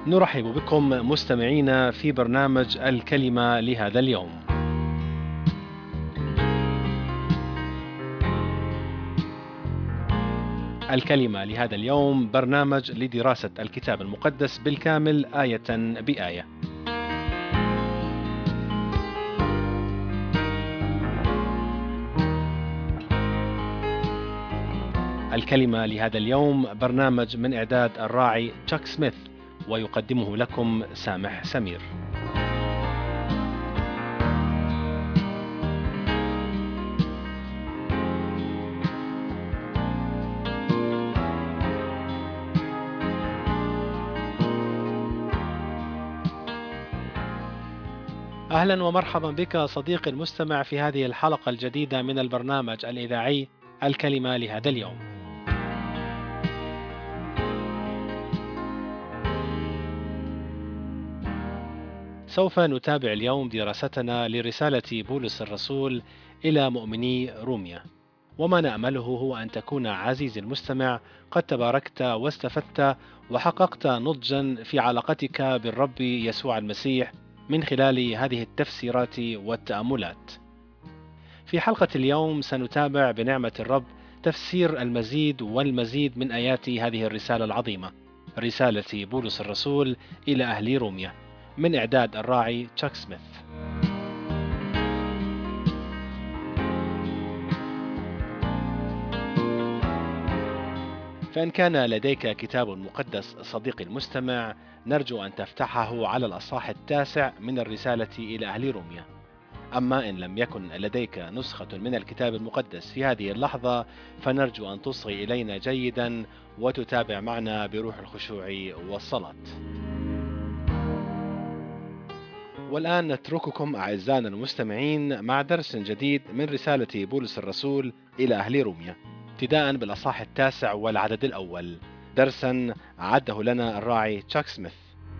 نرحب بكم مستمعينا في برنامج الكلمة لهذا اليوم. الكلمة لهذا اليوم برنامج لدراسة الكتاب المقدس بالكامل آية بآية. الكلمة لهذا اليوم برنامج من إعداد الراعي تشاك سميث، ويقدمه لكم سامح سمير. أهلا ومرحبا بك صديقي المستمع في هذه الحلقة الجديدة من البرنامج الإذاعي الكلمة لهذا اليوم. سوف نتابع اليوم دراستنا لرسالة بولس الرسول إلى مؤمني روميا، وما نأمله هو أن تكون عزيزي المستمع قد تباركت واستفدت وحققت نضجا في علاقتك بالرب يسوع المسيح من خلال هذه التفسيرات والتأملات. في حلقة اليوم سنتابع بنعمة الرب تفسير المزيد والمزيد من آيات هذه الرسالة العظيمة، رسالة بولس الرسول إلى أهل روميا، من إعداد الراعي تشاك سميث. فإن كان لديك كتاب مقدس صديقي المستمع، نرجو أن تفتحه على الأصحاح 9 من الرسالة إلى أهل روميا. أما إن لم يكن لديك نسخة من الكتاب المقدس في هذه اللحظة، فنرجو أن تصغي إلينا جيدا وتتابع معنا بروح الخشوع والصلاة. والآن نترككم أعزائنا المستمعين مع درس جديد من رسالة بولس الرسول إلى أهل روميا، ابتداء بالأصحاح 9 والعدد الأول، درسا أعده لنا الراعي تشاك سميث.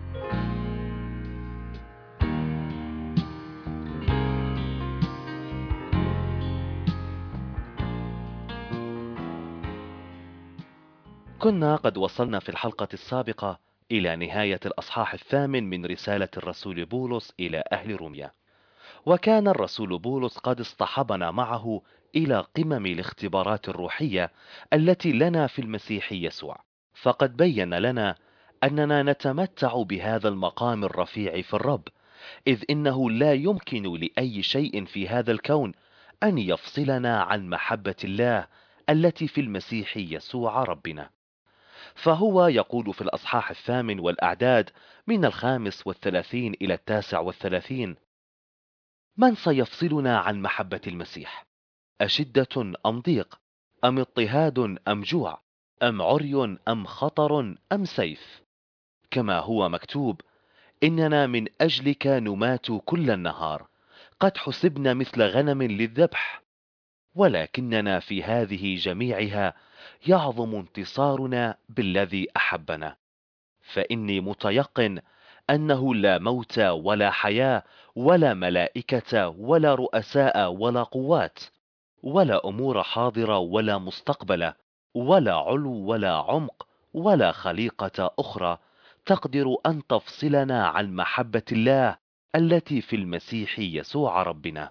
كنا قد وصلنا في الحلقة السابقة إلى نهاية الأصحاح 8 من رسالة الرسول بولس إلى أهل روميا، وكان الرسول بولس قد اصطحبنا معه إلى قمم الاختبارات الروحية التي لنا في المسيح يسوع، فقد بين لنا أننا نتمتع بهذا المقام الرفيع في الرب، إذ إنه لا يمكن لأي شيء في هذا الكون أن يفصلنا عن محبة الله التي في المسيح يسوع ربنا. فهو يقول في الأصحاح 8 والأعداد من 35 إلى 39: من سيفصلنا عن محبة المسيح؟ أشدة أم ضيق، أم اضطهاد أم جوع، أم عري أم خطر أم سيف؟ كما هو مكتوب: إننا من أجلك نمات كل النهار، قد حسبنا مثل غنم للذبح. ولكننا في هذه جميعها يعظم انتصارنا بالذي أحبنا. فإني متيقن أنه لا موت ولا حياة ولا ملائكة ولا رؤساء ولا قوات ولا أمور حاضرة ولا مستقبلة ولا علو ولا عمق ولا خليقة أخرى تقدر أن تفصلنا عن محبة الله التي في المسيح يسوع ربنا.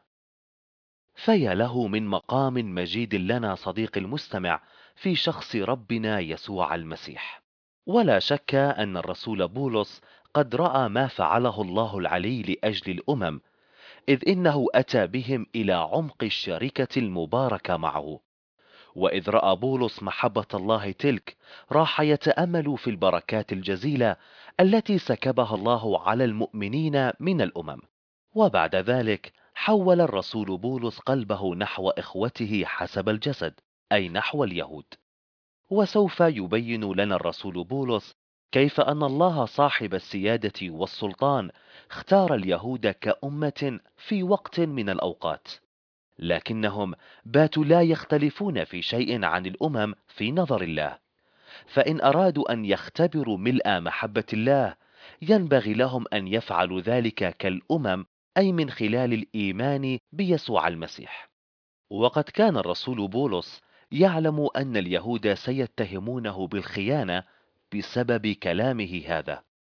فيا له من مقام مجيد لنا صديقي المستمع في شخص ربنا يسوع المسيح. ولا شك أن الرسول بولس قد رأى ما فعله الله العلي لأجل الأمم، إذ إنه أتى بهم إلى عمق الشركة المباركة معه. وإذ رأى بولس محبة الله تلك، راح يتأمل في البركات الجزيلة التي سكبها الله على المؤمنين من الأمم. وبعد ذلك حول الرسول بولس قلبه نحو إخوته حسب الجسد، أي نحو اليهود. وسوف يبين لنا الرسول بولس كيف أن الله صاحب السيادة والسلطان اختار اليهود كأمة في وقت من الأوقات، لكنهم باتوا لا يختلفون في شيء عن الأمم في نظر الله. فإن أرادوا أن يختبروا ملء محبة الله، ينبغي لهم أن يفعلوا ذلك كالأمم، أي من خلال الإيمان بيسوع المسيح. وقد كان الرسول بولس يعلم أن اليهود سيتهمونه بالخيانة بسبب كلامه هذا،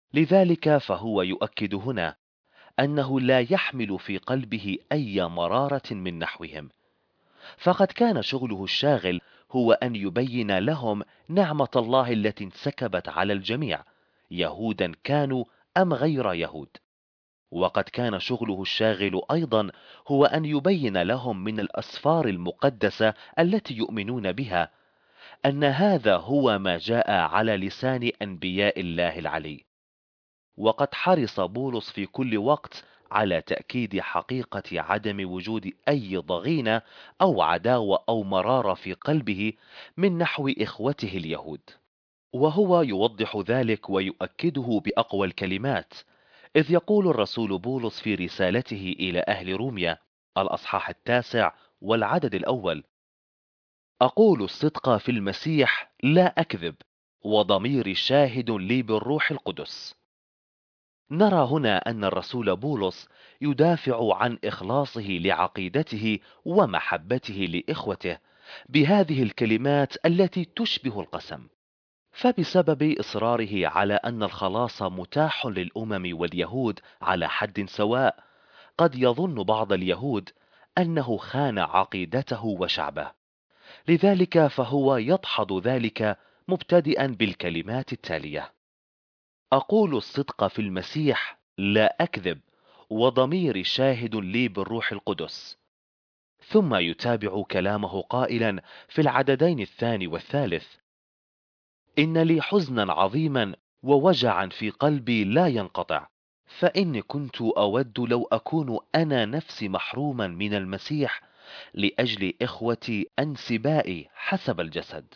لذلك فهو يؤكد هنا أنه لا يحمل في قلبه أي مرارة من نحوهم، فقد كان شغله الشاغل هو أن يبين لهم نعمة الله التي انسكبت على الجميع، يهودا كانوا أم غير يهود. وقد كان شغله الشاغل أيضا هو أن يبين لهم من الأسفار المقدسة التي يؤمنون بها أن هذا هو ما جاء على لسان أنبياء الله العلي. وقد حرص بولس في كل وقت على تأكيد حقيقة عدم وجود أي ضغينة أو عداوة أو مرارة في قلبه من نحو إخوته اليهود، وهو يوضح ذلك ويؤكده بأقوى الكلمات، إذ يقول الرسول بولس في رسالته إلى أهل روميا الأصحاح 9 والعدد الأول: أقول الصدق في المسيح لا أكذب، وضميري شاهد لي بالروح القدس. نرى هنا أن الرسول بولس يدافع عن إخلاصه لعقيدته ومحبته لإخوته بهذه الكلمات التي تشبه القسم، فبسبب إصراره على أن الخلاص متاح للأمم واليهود على حد سواء، قد يظن بعض اليهود أنه خان عقيدته وشعبه، لذلك فهو يدحض ذلك مبتدئا بالكلمات التالية: أقول الصدق في المسيح لا أكذب، وضميري شاهد لي بالروح القدس. ثم يتابع كلامه قائلا في العددين الثاني والثالث: إن لي حزنا عظيما ووجعا في قلبي لا ينقطع، فإني كنت أود لو أكون أنا نفسي محروما من المسيح لأجل إخوتي أنسبائي حسب الجسد.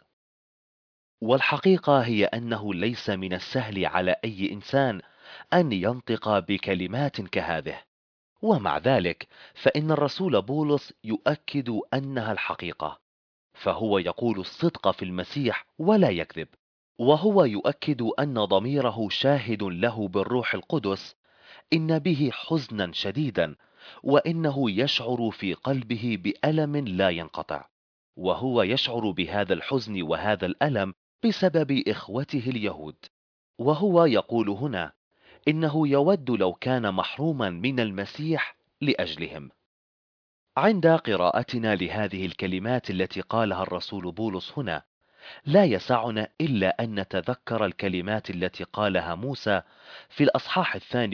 والحقيقة هي أنه ليس من السهل على أي إنسان أن ينطق بكلمات كهذه، ومع ذلك فإن الرسول بولس يؤكد أنها الحقيقة، فهو يقول الصدق في المسيح ولا يكذب، وهو يؤكد أن ضميره شاهد له بالروح القدس إن به حزنا شديدا، وإنه يشعر في قلبه بألم لا ينقطع، وهو يشعر بهذا الحزن وهذا الألم بسبب إخوته اليهود. وهو يقول هنا إنه يود لو كان محروما من المسيح لأجلهم. عند قراءتنا لهذه الكلمات التي قالها الرسول بولس هنا، لا يسعنا إلا أن نتذكر الكلمات التي قالها موسى في الأصحاح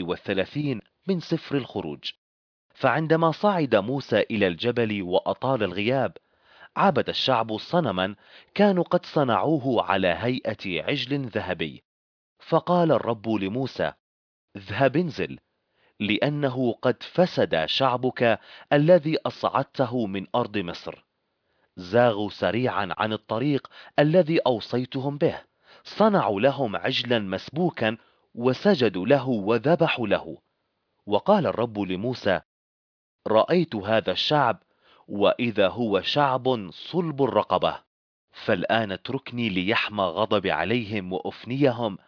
32 من سفر الخروج. فعندما صعد موسى إلى الجبل وأطال الغياب، عبد الشعب صنما كانوا قد صنعوه على هيئة عجل ذهبي. فقال الرب لموسى: اذهب انزل، لأنه قد فسد شعبك الذي أصعدته من أرض مصر. زاغوا سريعا عن الطريق الذي أوصيتهم به، صنعوا لهم عجلا مسبوكا وسجدوا له وذبحوا له. وقال الرب لموسى: رأيت هذا الشعب، وإذا هو شعب صلب الرقبة، فالآن اتركني ليحمى غضبي عليهم وأفنيهم،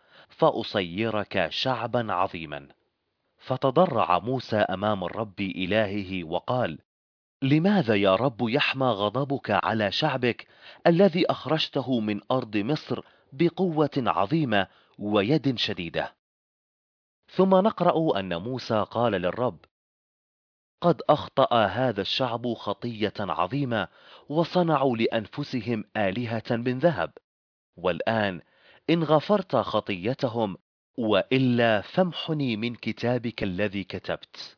فأصيرك شعبا عظيما. فتضرع موسى أمام الرب إلهه وقال: لماذا يا رب يحمى غضبك على شعبك الذي أخرجته من أرض مصر بقوة عظيمة ويد شديدة؟ ثم نقرأ أن موسى قال للرب: قد أخطأ هذا الشعب خطية عظيمة، وصنعوا لأنفسهم آلهة من ذهب. والآن إن غفرت خطيتهم، وإلا فامحني من كتابك الذي كتبت.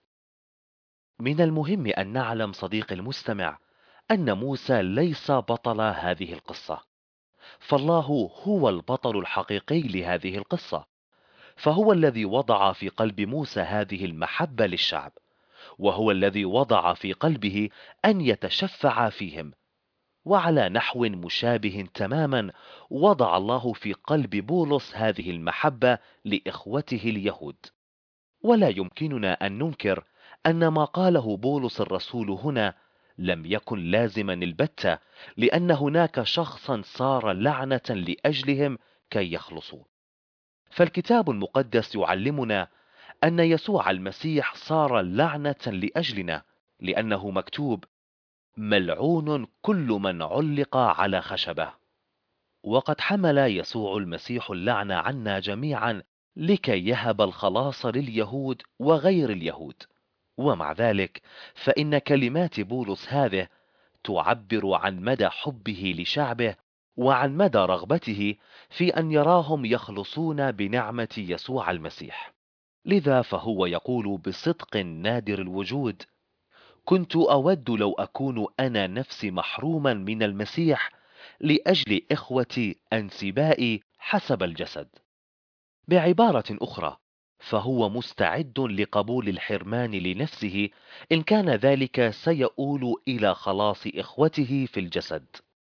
من المهم أن نعلم صديقي المستمع أن موسى ليس بطل هذه القصة، فالله هو البطل الحقيقي لهذه القصة، فهو الذي وضع في قلب موسى هذه المحبة للشعب، وهو الذي وضع في قلبه أن يتشفع فيهم. وعلى نحو مشابه تماما وضع الله في قلب بولس هذه المحبة لإخوته اليهود. ولا يمكننا أن ننكر أن ما قاله بولس الرسول هنا لم يكن لازما البتة، لأن هناك شخصا صار لعنة لأجلهم كي يخلصوا. فالكتاب المقدس يعلمنا أن يسوع المسيح صار لعنة لأجلنا، لأنه مكتوب: ملعون كل من علق على خشبة. وقد حمل يسوع المسيح اللعنة عنا جميعا لكي يهب الخلاص لليهود وغير اليهود. ومع ذلك فإن كلمات بولس هذه تعبر عن مدى حبه لشعبه وعن مدى رغبته في أن يراهم يخلصون بنعمة يسوع المسيح. لذا فهو يقول بصدق نادر الوجود: كنت أود لو أكون أنا نفسي محروما من المسيح لأجل إخوتي أنسبائي حسب الجسد. بعبارة أخرى، فهو مستعد لقبول الحرمان لنفسه إن كان ذلك سيؤول إلى خلاص إخوته في الجسد.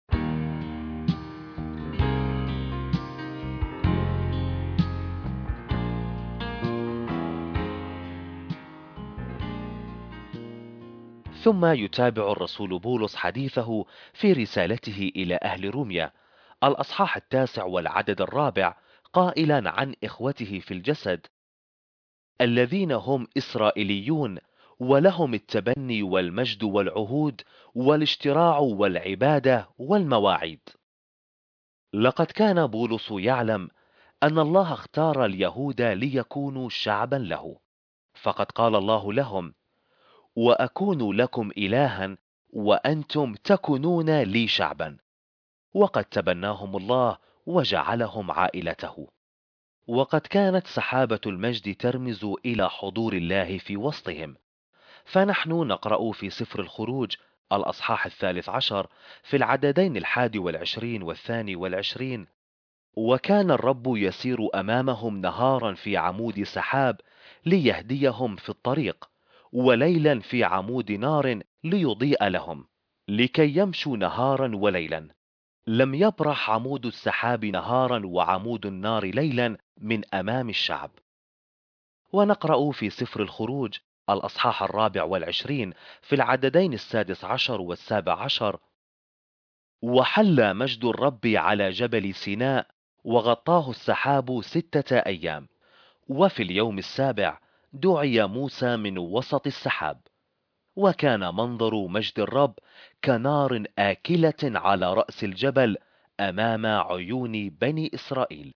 ثم يتابع الرسول بولس حديثه في رسالته إلى أهل روميا الأصحاح 9 والعدد 4 قائلا عن إخوته في الجسد: الذين هم إسرائيليون ولهم التبني والمجد والعهود والاشتراع والعبادة والمواعيد. لقد كان بولس يعلم أن الله اختار اليهود ليكونوا شعبا له، فقد قال الله لهم: وأكون لكم إلها وأنتم تكونون لي شعبا. وقد تبناهم الله وجعلهم عائلته. وقد كانت سحابة المجد ترمز إلى حضور الله في وسطهم. فنحن نقرأ في سفر الخروج الأصحاح 13 في العددين 21 و22: وكان الرب يسير أمامهم نهارا في عمود سحاب ليهديهم في الطريق، وليلا في عمود نار ليضيء لهم، لكي يمشوا نهارا وليلا. لم يبرح عمود السحاب نهارا وعمود النار ليلا من أمام الشعب. ونقرأ في سفر الخروج الأصحاح 24 في العددين 16 و17: وحل مجد الرب على جبل سيناء وغطاه السحاب 6 أيام، وفي اليوم السابع دعي موسى من وسط السحاب، وكان منظر مجد الرب كنار آكلة على رأس الجبل أمام عيون بني إسرائيل.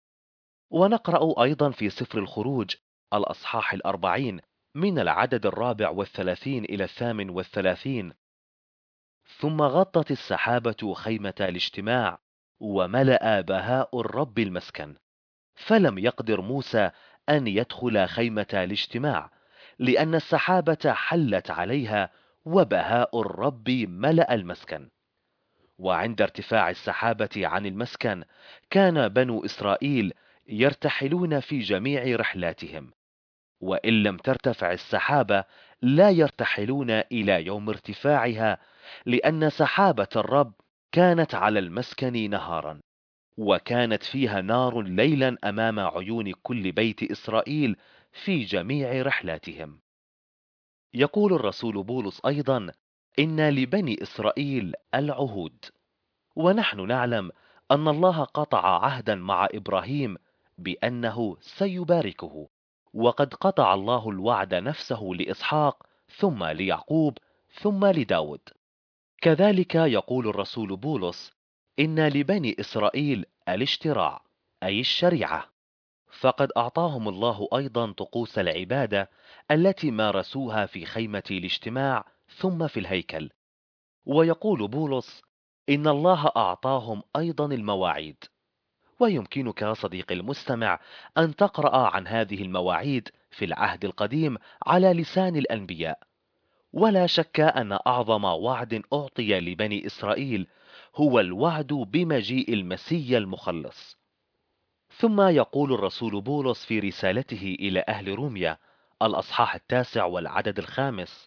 ونقرأ أيضا في سفر الخروج الأصحاح 40 من العدد 34 إلى 38: ثم غطت السحابة خيمة الاجتماع وملأ بهاء الرب المسكن، فلم يقدر موسى أن يدخل خيمة الاجتماع لأن السحابة حلت عليها وبهاء الرب ملأ المسكن. وعند ارتفاع السحابة عن المسكن كان بنو إسرائيل يرتحلون في جميع رحلاتهم، وإن لم ترتفع السحابة لا يرتحلون إلى يوم ارتفاعها، لأن سحابة الرب كانت على المسكن نهارا، وكانت فيها نار ليلا أمام عيون كل بيت إسرائيل في جميع رحلاتهم. يقول الرسول بولس أيضا: إن لبني إسرائيل العهود. ونحن نعلم أن الله قطع عهدا مع إبراهيم بأنه سيباركه، وقد قطع الله الوعد نفسه لإسحاق ثم ليعقوب ثم لداود. كذلك يقول الرسول بولس: إن لبني إسرائيل الاشتراع، أي الشريعة، فقد أعطاهم الله أيضا طقوس العبادة التي مارسوها في خيمة الاجتماع ثم في الهيكل. ويقول بولس: إن الله أعطاهم أيضا المواعيد. ويمكنك صديقي المستمع أن تقرأ عن هذه المواعيد في العهد القديم على لسان الأنبياء. ولا شك أن أعظم وعد أعطي لبني إسرائيل هو الوعد بمجيء المسيا المخلص. ثم يقول الرسول بولس في رسالته إلى أهل روميا الأصحاح 9 والعدد 5: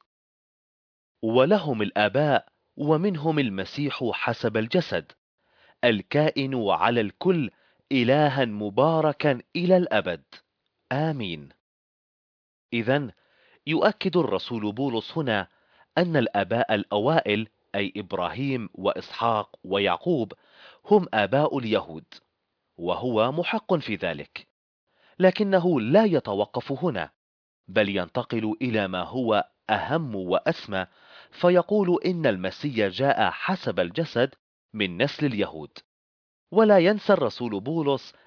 ولهم الآباء ومنهم المسيح حسب الجسد، الكائن على الكل إلها مباركا إلى الأبد، آمين. إذن يؤكد الرسول بولس هنا أن الآباء الأوائل أي إبراهيم وإسحاق ويعقوب هم آباء اليهود، وهو محق في ذلك، لكنه لا يتوقف هنا، بل ينتقل إلى ما هو أهم وأسمى، فيقول إن المسيح جاء حسب الجسد من نسل اليهود. ولا ينسى الرسول بولس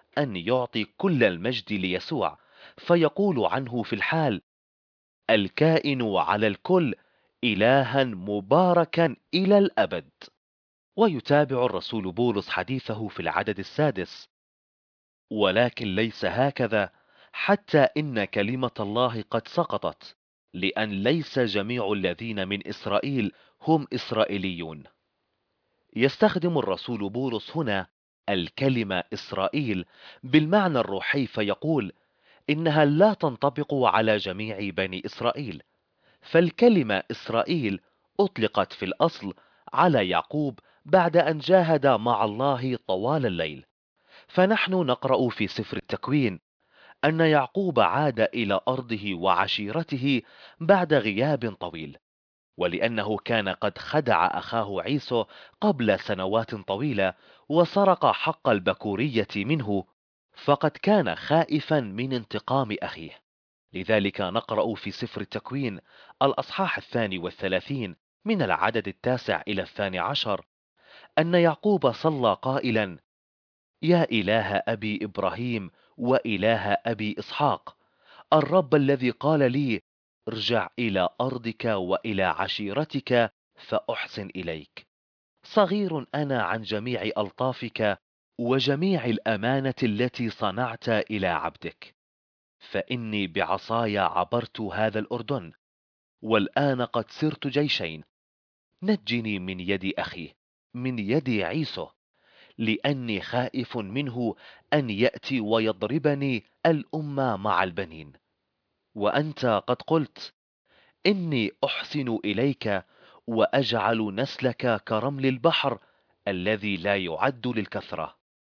أن يعطي كل المجد ليسوع، فيقول عنه في الحال: الكائن على الكل، إلها مباركا إلى الأبد. ويتابع الرسول بولس حديثه في العدد السادس: ولكن ليس هكذا، حتى إن كلمة الله قد سقطت، لأن ليس جميع الذين من إسرائيل هم إسرائيليون. يستخدم الرسول بولس هنا الكلمة إسرائيل بالمعنى الروحي، فيقول إنها لا تنطبق على جميع بني إسرائيل، فالكلمة إسرائيل أطلقت في الأصل على يعقوب بعد أن جاهد مع الله طوال الليل. فنحن نقرأ في سفر التكوين أن يعقوب عاد إلى أرضه وعشيرته بعد غياب طويل، ولأنه كان قد خدع أخاه عيسو قبل سنوات طويلة وسرق حق البكورية منه، فقد كان خائفا من انتقام أخيه. لذلك نقرأ في سفر التكوين الأصحاح 32 من العدد 9 إلى 12 أن يعقوب صلى قائلا: يا إله أبي إبراهيم وإله أبي إسحاق، الرب الذي قال لي: ارجع إلى أرضك وإلى عشيرتك فأحسن إليك، صغير أنا عن جميع ألطافك وجميع الأمانة التي صنعت إلى عبدك، فإني بعصاي عبرت هذا الأردن، والآن قد صرت جيشين. نجني من يد أخي، من يد عيسو، لأني خائف منه أن يأتي ويضربني الأمة مع البنين. وأنت قد قلت: إني أحسن إليك وأجعل نسلك كرمل البحر الذي لا يعد للكثرة.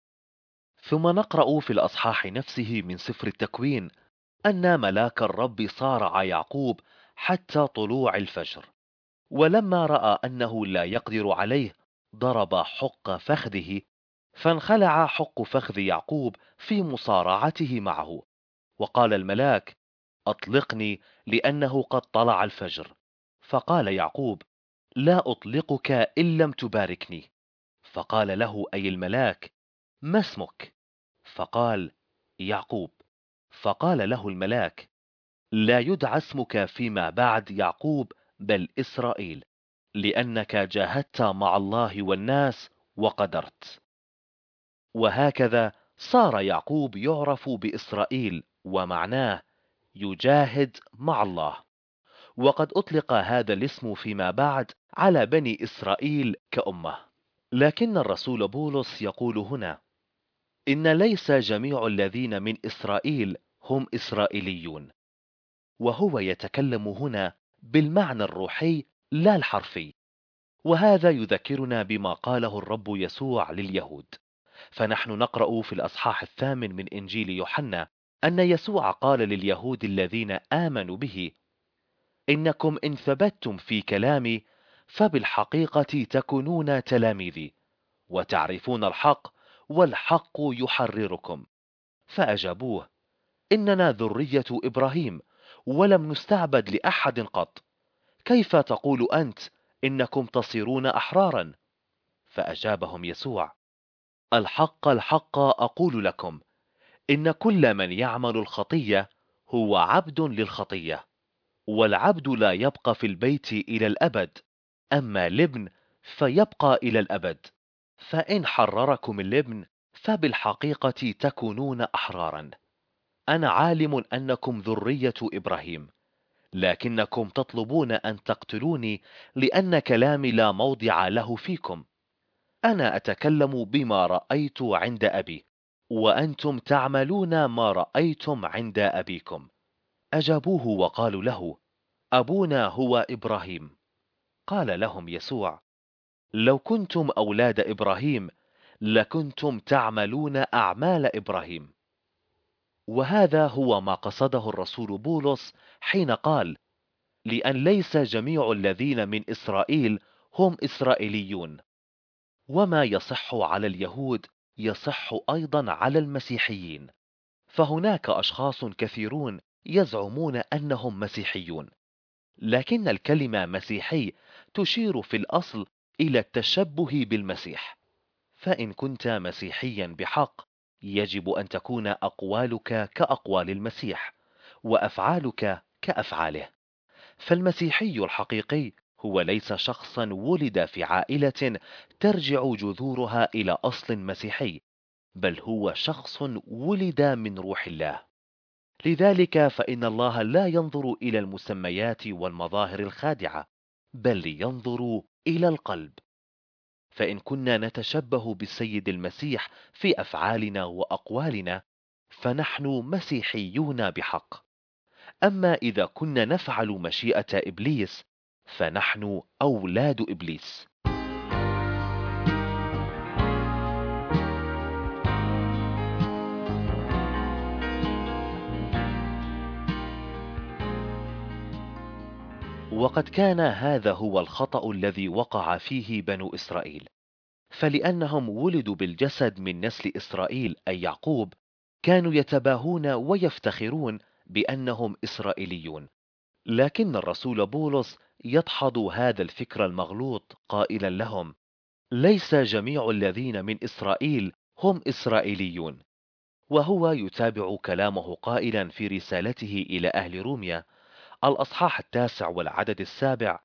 ثم نقرأ في الأصحاح نفسه من سفر التكوين أن ملاك الرب صارع يعقوب حتى طلوع الفجر، ولما رأى أنه لا يقدر عليه ضرب حق فخذه، فانخلع حق فخذ يعقوب في مصارعته معه. وقال الملاك: أطلقني، لأنه قد طلع الفجر. فقال يعقوب: لا أطلقك إن لم تباركني. فقال له أي الملاك: ما اسمك؟ فقال: يعقوب. فقال له الملاك: لا يدعى اسمك فيما بعد يعقوب، بل إسرائيل، لأنك جاهدت مع الله والناس وقدرت. وهكذا صار يعقوب يعرف بإسرائيل، ومعناه يجاهد مع الله. وقد أطلق هذا الاسم فيما بعد على بني إسرائيل كأمة. لكن الرسول بولس يقول هنا إن ليس جميع الذين من إسرائيل هم إسرائيليون، وهو يتكلم هنا بالمعنى الروحي لا الحرفي. وهذا يذكرنا بما قاله الرب يسوع لليهود، فنحن نقرأ في الأصحاح 8 من إنجيل يوحنا أن يسوع قال لليهود الذين آمنوا به: إنكم إن ثبتتم في كلامي فبالحقيقة تكونون تلاميذي، وتعرفون الحق، والحق يحرركم. فأجابوه: إننا ذرية إبراهيم، ولم نستعبد لأحد قط، كيف تقول أنت إنكم تصيرون أحرارا؟ فأجابهم يسوع: الحق الحق أقول لكم، إن كل من يعمل الخطية هو عبد للخطية، والعبد لا يبقى في البيت إلى الأبد، أما الابن فيبقى إلى الأبد. فإن حرركم الابن فبالحقيقة تكونون أحرارا. أنا عالم أنكم ذرية إبراهيم، لكنكم تطلبون أن تقتلوني، لأن كلامي لا موضع له فيكم. أنا أتكلم بما رأيت عند أبي، وأنتم تعملون ما رأيتم عند أبيكم. أجابوه وقالوا له: أبونا هو إبراهيم. قال لهم يسوع: لو كنتم أولاد إبراهيم لكنتم تعملون أعمال إبراهيم. وهذا هو ما قصده الرسول بولس حين قال: لأن ليس جميع الذين من إسرائيل هم إسرائيليون. وما يصح على اليهود يصح أيضا على المسيحيين، فهناك أشخاص كثيرون يزعمون أنهم مسيحيون، لكن الكلمة مسيحي تشير في الأصل إلى التشبه بالمسيح. فإن كنت مسيحيا بحق يجب أن تكون أقوالك كأقوال المسيح، وأفعالك كأفعاله. فالمسيحي الحقيقي هو ليس شخصا ولد في عائلة ترجع جذورها إلى أصل مسيحي، بل هو شخص ولد من روح الله. لذلك فإن الله لا ينظر إلى المسميات والمظاهر الخادعة، بل ينظر إلى القلب. فإن كنا نتشبه بالسيد المسيح في أفعالنا وأقوالنا، فنحن مسيحيون بحق. أما إذا كنا نفعل مشيئة إبليس، فنحن أولاد إبليس. وقد كان هذا هو الخطأ الذي وقع فيه بنو إسرائيل، فلأنهم ولدوا بالجسد من نسل إسرائيل أي يعقوب، كانوا يتباهون ويفتخرون بأنهم إسرائيليون. لكن الرسول بولس يدحض هذا الفكر المغلوط قائلا لهم: ليس جميع الذين من إسرائيل هم إسرائيليون. وهو يتابع كلامه قائلا في رسالته إلى أهل روميا الأصحاح 9 والعدد 7: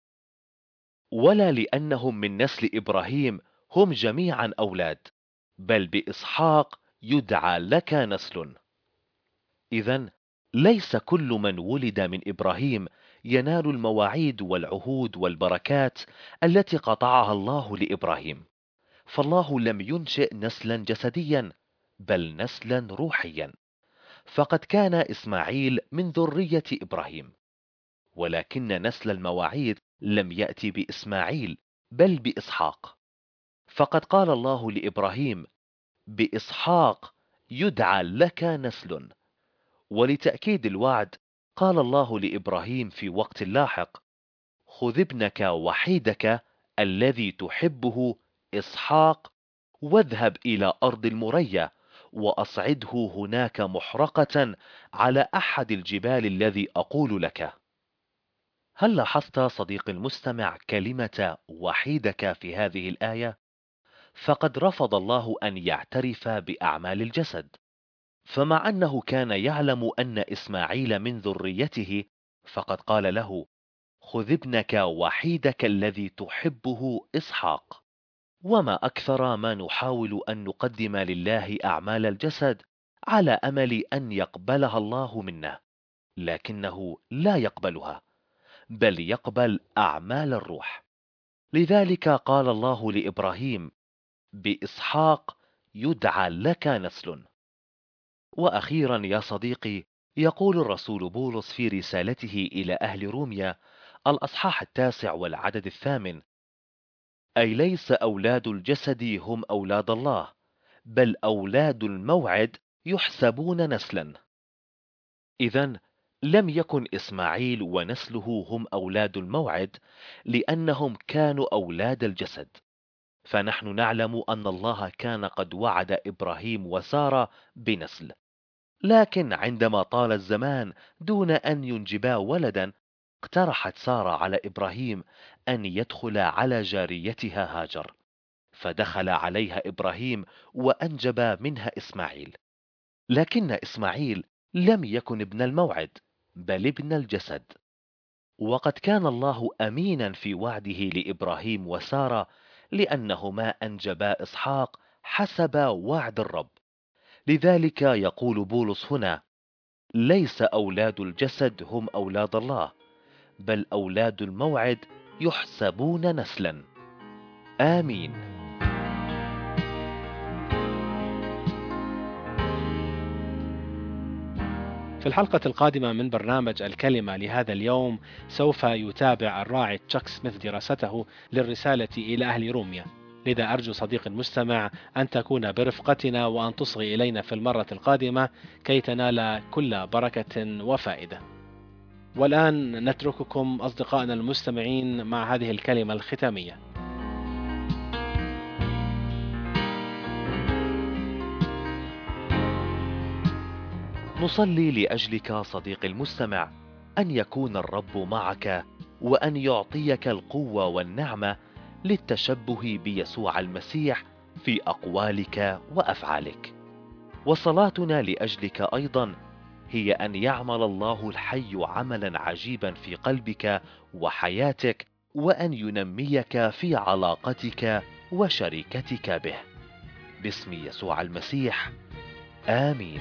ولا لأنهم من نسل إبراهيم هم جميعا أولاد، بل بإسحاق يدعى لك نسل. إذن ليس كل من ولد من إبراهيم ينال المواعيد والعهود والبركات التي قطعها الله لإبراهيم، فالله لم ينشئ نسلا جسديا، بل نسلا روحيا. فقد كان إسماعيل من ذرية إبراهيم، ولكن نسل المواعيد لم يأتي بإسماعيل، بل بإسحاق. فقد قال الله لإبراهيم: بإسحاق يدعى لك نسل. ولتأكيد الوعد قال الله لإبراهيم في وقت لاحق: خذ ابنك وحيدك الذي تحبه إسحاق، واذهب إلى أرض المريا، وأصعده هناك محرقة على أحد الجبال الذي أقول لك. هل لاحظت صديقي المستمع كلمة وحيدك في هذه الآية؟ فقد رفض الله أن يعترف بأعمال الجسد، فمع أنه كان يعلم أن إسماعيل من ذريته، فقد قال له: خذ ابنك وحيدك الذي تحبه إسحاق. وما أكثر ما نحاول أن نقدم لله أعمال الجسد على أمل أن يقبلها الله منا، لكنه لا يقبلها، بل يقبل أعمال الروح. لذلك قال الله لإبراهيم: بإسحاق يدعى لك نسل. وأخيرا يا صديقي، يقول الرسول بولس في رسالته إلى أهل روميا الأصحاح 9 والعدد 8: أي ليس أولاد الجسد هم أولاد الله، بل أولاد الموعد يحسبون نسلا. إذن لم يكن إسماعيل ونسله هم أولاد الموعد لأنهم كانوا أولاد الجسد، فنحن نعلم أن الله كان قد وعد إبراهيم وسارة بنسل. لكن عندما طال الزمان دون أن ينجبا ولدا، اقترحت سارة على إبراهيم أن يدخل على جاريتها هاجر، فدخل عليها إبراهيم وأنجب منها إسماعيل. لكن إسماعيل لم يكن ابن الموعد، بل ابن الجسد. وقد كان الله أمينا في وعده لإبراهيم وسارة، لأنهما أنجبا إسحاق حسب وعد الرب. لذلك يقول بولس هنا: ليس أولاد الجسد هم أولاد الله، بل أولاد الموعد يحسبون نسلا. آمين. في الحلقة القادمة من برنامج الكلمة لهذا اليوم سوف يتابع الراعي تشاك سميث دراسته للرسالة إلى أهل روميا. لذا أرجو صديقي المستمع أن تكون برفقتنا وأن تصغي إلينا في المرة القادمة كي تنال كل بركة وفائدة. والآن نترككم أصدقائنا المستمعين مع هذه الكلمة الختامية. نصلي لأجلك صديقي المستمع أن يكون الرب معك، وأن يعطيك القوة والنعمة للتشبه بيسوع المسيح في أقوالك وأفعالك. وصلاتنا لأجلك أيضا هي أن يعمل الله الحي عملا عجيبا في قلبك وحياتك، وأن ينميك في علاقتك وشركتك به. باسم يسوع المسيح، آمين.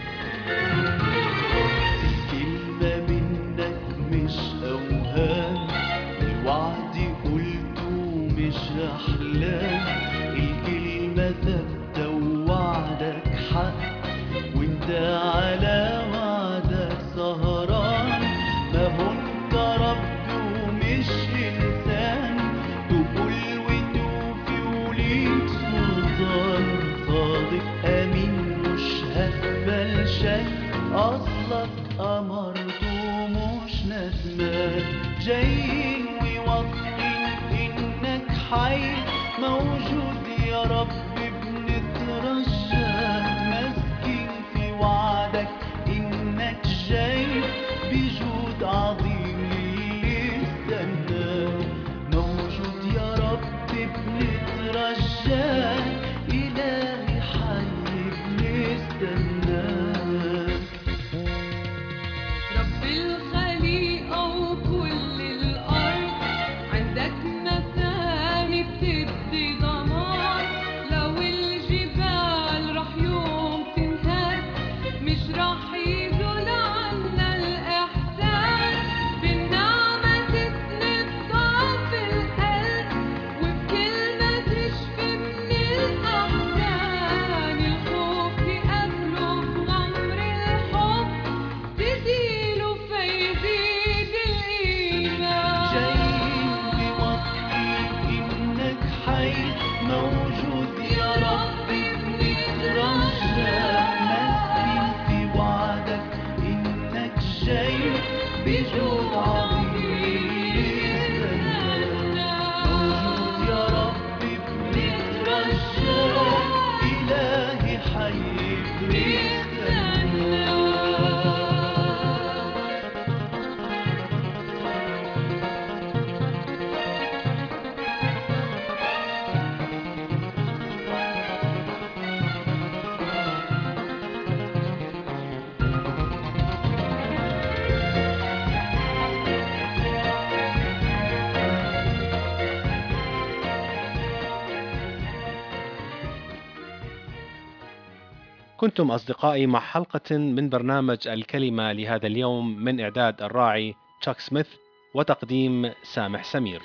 الكلمة منك مش أوهام، الوعد قلته مش أحلام، الكلمة ثابتة ووعدك حق، وانت على وعدك سهران. ما هو انت رب ومش إنسان، تقول وتوفي وليك سلطان. صادق أمين مش هتقبل شك، أصلك أمرته مش ندمان. جايين وواثقين إنك حي موجود يا رب، بنترجاك ماسكين في وعدك إنك جاي بجود عظيم للي استناك. موجود يا رب بنترجاك، إلهي حي بنستناك. رب الخليقة وكل الأرض، عندك مثاني بتدي ضمان. لو الجبال رح يوم تنهد، مش رح يزول عنا الإحسان. بالنعمة تسند ضعف القلب، وبكلمة تشفي من الأحزان. الخوف يقابله بغمر الحب، تزيله فيزيد الإيمان. جايين وواثقين إنك حي موجود يا رب، بنترجاك ماسكين في وعدك إنك جاي بجود عظيم استناك. موجود يا رب بنترجاك، إلهي حي بنستناك. كنتم أصدقائي مع حلقة من برنامج الكلمة لهذا اليوم، من إعداد الراعي تشاك سميث وتقديم سامح سمير.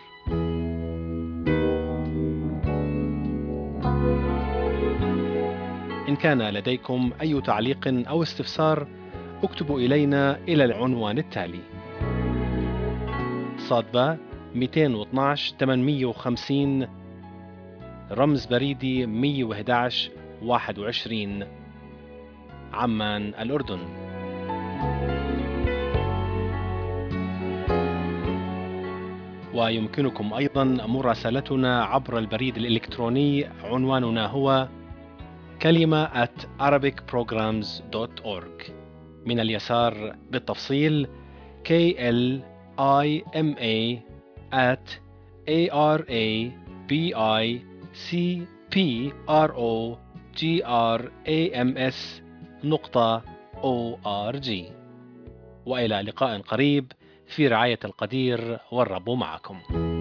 إن كان لديكم أي تعليق أو استفسار، اكتبوا إلينا إلى العنوان التالي: صادبة 212 850، رمز بريدي 111 21، عمان الأردن. ويمكنكم أيضا مراسلتنا عبر البريد الإلكتروني، عنواننا هو kalima@arabicprograms.org. من اليسار بالتفصيل KLIMA@arabicprograms.org. وإلى لقاء قريب في رعاية القدير، والرب معكم.